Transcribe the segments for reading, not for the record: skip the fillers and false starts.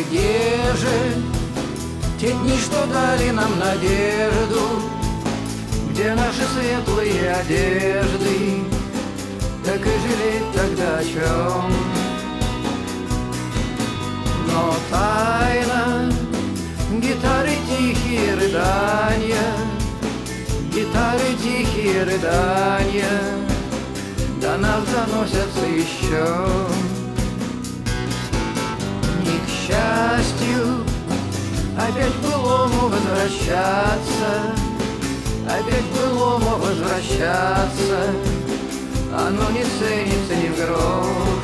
где же те дни, что дали нам надежду? Где наши светлые одежды? Так и жалеть тогда о чем? Но тайна гитары тихие рыдания, гитары тихие рыдания до нас доносятся еще. Не к счастью опять к былому возвращаться, опять к былому возвращаться, оно не ценится ни в грош.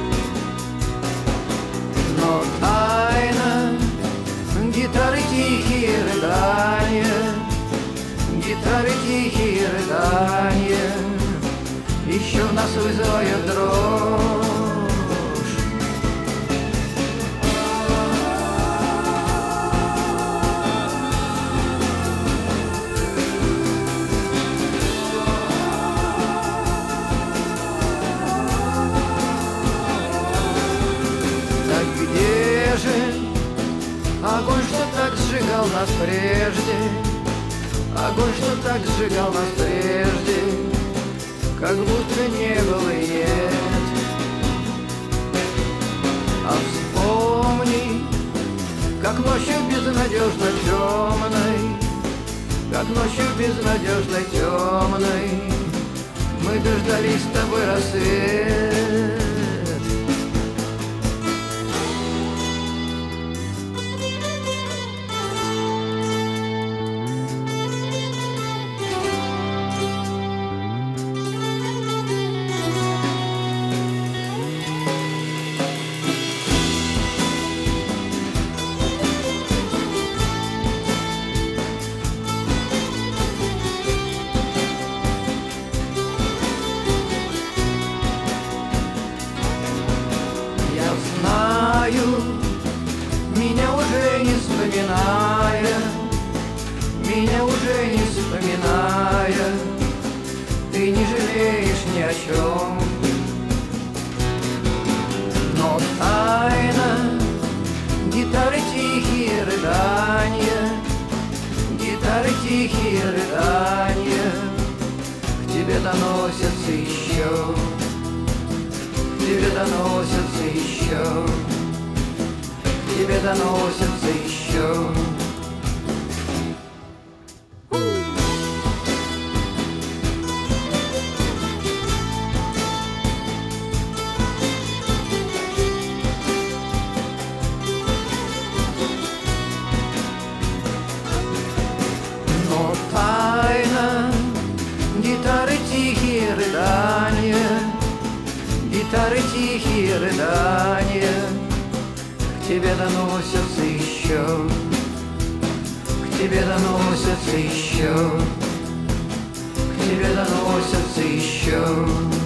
Но тайна гитары тихие рыдания, гитары тихие рыдания еще в нас вызывают дрожь. Огонь, что так сжигал нас прежде, огонь, что так сжигал нас прежде, как будто не было и нет. А вспомни, как ночью безнадежно темной, как ночью безнадежно темной мы дождались с тобой рассвет. Меня уже не вспоминая, меня уже не вспоминая, ты не жалеешь ни о чем. Но тайна гитары тихие рыдания, гитары тихие рыдания к тебе доносятся еще, к тебе доносятся еще, тебе доносятся еще. Но тайна гитары тихие рыдания, гитары тихие рыдания к тебе доносятся еще, к тебе доносятся еще, к тебе доносятся еще.